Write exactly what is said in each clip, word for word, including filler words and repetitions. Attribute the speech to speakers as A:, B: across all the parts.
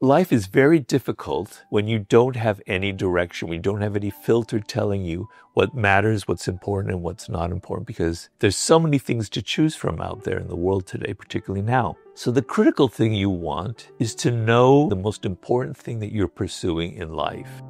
A: Life is very difficult when you don't have any direction, when you don't have any filter telling you what matters, what's important, and what's not important, because there's so many things to choose from out there in the world today, particularly now. So the critical thing you want is to know the most important thing that you're pursuing in life.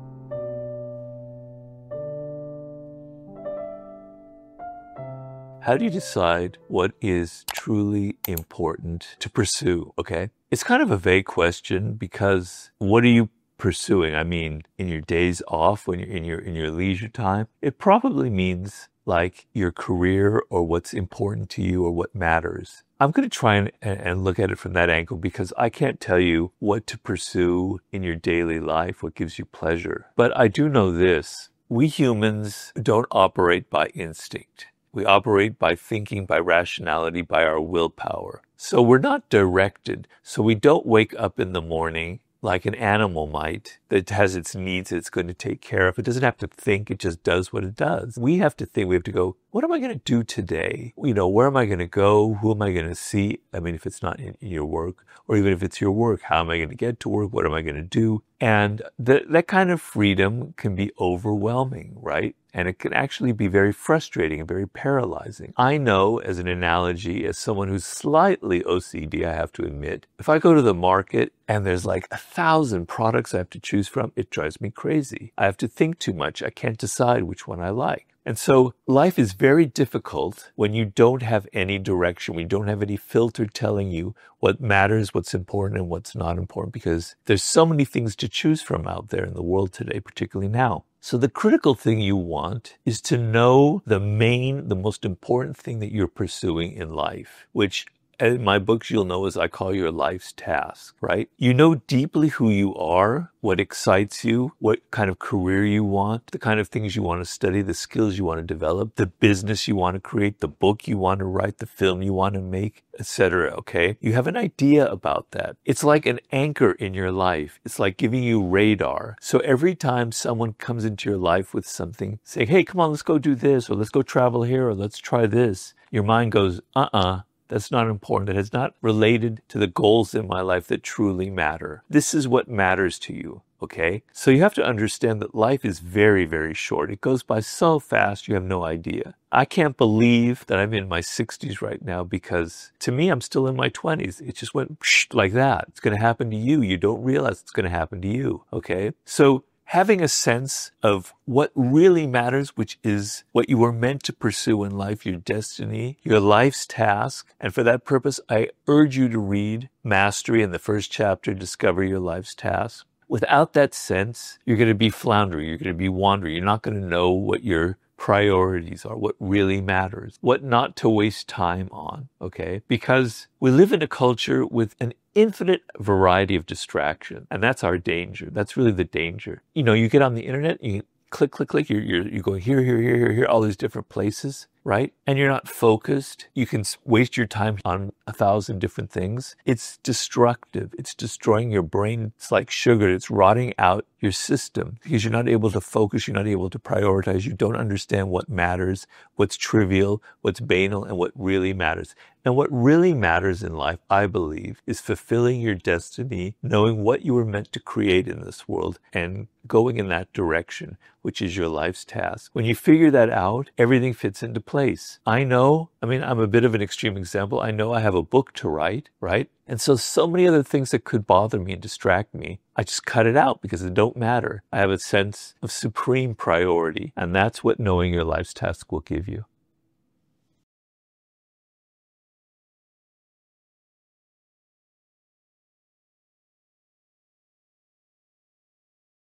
A: How do you decide what is truly important to pursue, okay? It's kind of a vague question because what are you pursuing? I mean, in your days off, when you're in your in your leisure time, it probably means like your career or what's important to you or what matters. I'm going to try and, and look at it from that angle because I can't tell you what to pursue in your daily life, what gives you pleasure. But I do know this, we humans don't operate by instinct. We operate by thinking, by rationality, by our willpower. So we're not directed. So we don't wake up in the morning like an animal might that has its needs that it's going to take care of. It doesn't have to think. It just does what it does. We have to think. We have to go, what am I going to do today? You know, where am I going to go? Who am I going to see? I mean, if it's not in your work, or even if it's your work, how am I going to get to work? What am I going to do? And that that kind of freedom can be overwhelming, right? And it can actually be very frustrating and very paralyzing. I know, as an analogy, as someone who's slightly O C D, I have to admit, if I go to the market and there's like a thousand products I have to choose from, it drives me crazy. I have to think too much. I can't decide which one I like. And so life is very difficult when you don't have any direction, when you don't have any filter telling you what matters, what's important, and what's not important, because there's so many things to choose from out there in the world today, particularly now. So the critical thing you want is to know the main, the most important thing that you're pursuing in life, which in my books, you'll know as I call your life's task, right? You know deeply who you are, what excites you, what kind of career you want, the kind of things you want to study, the skills you want to develop, the business you want to create, the book you want to write, the film you want to make, et cetera, okay? You have an idea about that. It's like an anchor in your life. It's like giving you radar. So every time someone comes into your life with something, saying, hey, come on, let's go do this, or let's go travel here, or let's try this, your mind goes, uh-uh. That's not important. That is not related to the goals in my life that truly matter. This is what matters to you, okay? So you have to understand that life is very, very short. It goes by so fast, you have no idea. I can't believe that I'm in my sixties right now because to me, I'm still in my twenties. It just went like that. It's going to happen to you. You don't realize it's going to happen to you, okay? So having a sense of what really matters, which is what you were meant to pursue in life, your destiny, your life's task. And for that purpose, I urge you to read Mastery in the first chapter, Discover Your Life's Task. Without that sense, you're going to be floundering. You're going to be wandering. You're not going to know what your priorities are, what really matters, what not to waste time on, okay? Because we live in a culture with an infinite variety of distraction, and that's our danger. That's really the danger. You know, you get on the internet, you click, click, click, you're, you're, you're going here, here, here, here, here, all these different places, right? And you're not focused. You can waste your time on a thousand different things. It's destructive. It's destroying your brain. It's like sugar. It's rotting out your system because you're not able to focus. You're not able to prioritize. You don't understand what matters, what's trivial, what's banal, and what really matters. And what really matters in life, I believe, is fulfilling your destiny, knowing what you were meant to create in this world, and going in that direction, which is your life's task. When you figure that out, everything fits into place. I know, I mean, I'm a bit of an extreme example. I know I have a book to write, right? And so, so many other things that could bother me and distract me, I just cut it out because they don't matter. I have a sense of supreme priority, and that's what knowing your life's task will give you.